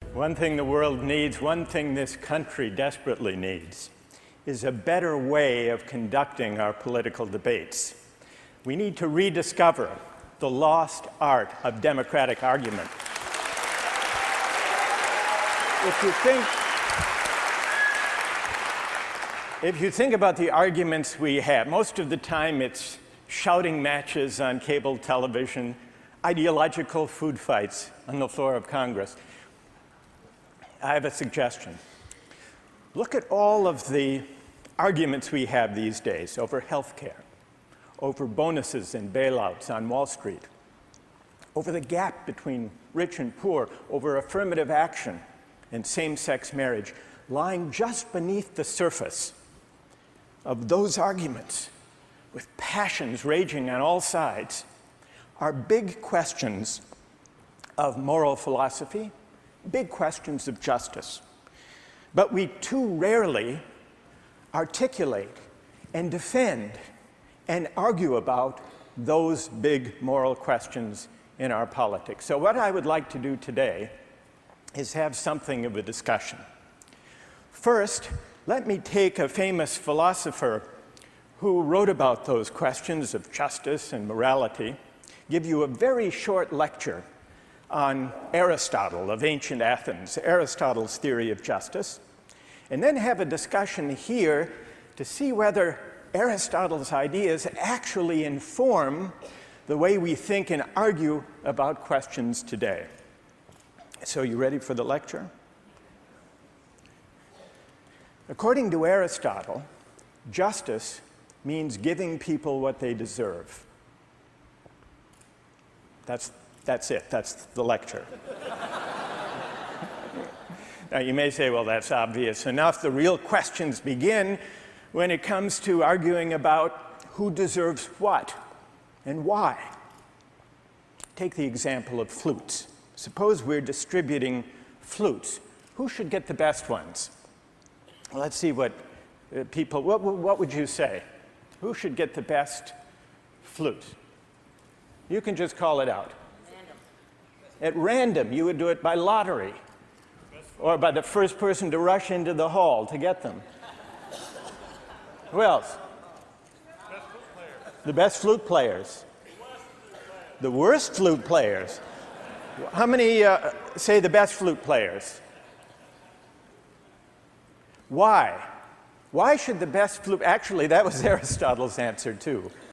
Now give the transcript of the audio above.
One thing the world needs, one thing this country desperately needs, is a better way of conducting our political debates. We need to rediscover the lost art of democratic argument. If you think about the arguments we have, most of the time it's shouting matches on cable television, ideological food fights on the floor of Congress. I have a suggestion. Look at all of the arguments we have these days over health care, over bonuses and bailouts on Wall Street, over the gap between rich and poor, over affirmative action and same-sex marriage. Lying just beneath the surface of those arguments, with passions raging on all sides, are big questions of moral philosophy, big questions of justice. But we too rarely articulate and defend and argue about those big moral questions in our politics. So what I would like to do today is have something of a discussion. First, let me take a famous philosopher who wrote about those questions of justice and morality, give you a very short lecture on Aristotle of ancient Athens, Aristotle's theory of justice, and then have a discussion here to see whether Aristotle's ideas actually inform the way we think and argue about questions today. So you ready for the lecture? According to Aristotle, justice means giving people what they deserve. That's it. That's the lecture. Now, you may say, well, that's obvious enough. The real questions begin when it comes to arguing about who deserves what and why. Take the example of flutes. Suppose we're distributing flutes. Who should get the best ones? Well, let's see what people, what would you say? Who should get the best flute? You can just call it out. At random, you would do it by lottery, or by the first person to rush into the hall to get them. Who else? The best flute players. The worst flute players. How many say the best flute players? Why? Why should the best flute, actually that was Aristotle's answer too.